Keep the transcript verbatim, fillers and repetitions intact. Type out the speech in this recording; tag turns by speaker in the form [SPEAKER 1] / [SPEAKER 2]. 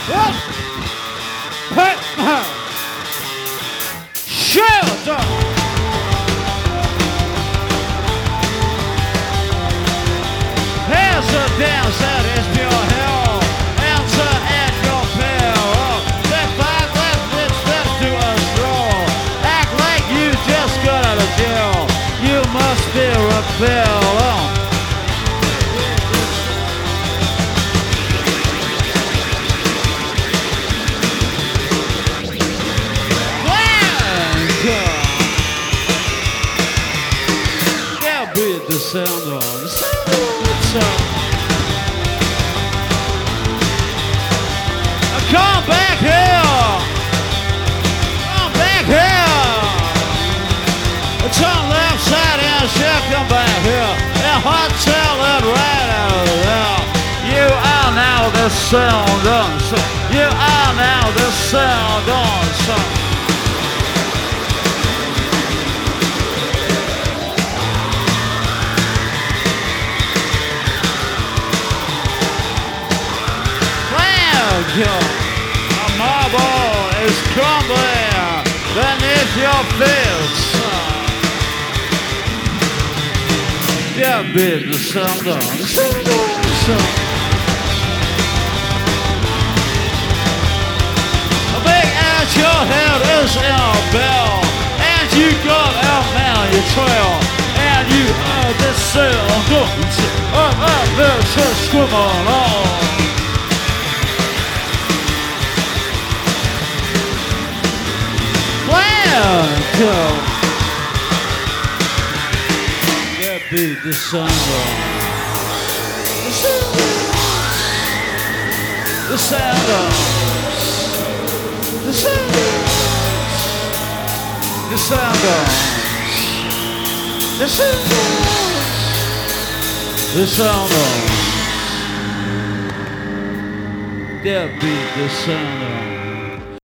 [SPEAKER 1] Yep. Hey, uh, shelter. Here's a dance that is pure hell. Answer at your peril. Step five, left, six steps to a stroll. Act like you just got out of jail. You must be rebel. Yeah, beat the sound on the sound. Come back here! Come back here! Turn left side and shit, come back here. And hot tail it right out of there. You are now the sound on. You are now the sound on. A marble is crumbling beneath your feet. Yeah, beat the sound on. A big ass your head is in a bell, and you got out now your trail, and you are the sound on. Up, up, there's a scribble on. Go. That beat the sound on. The sound on. The sound on. The sound on. The sound on. The sound on. That beat the sound on.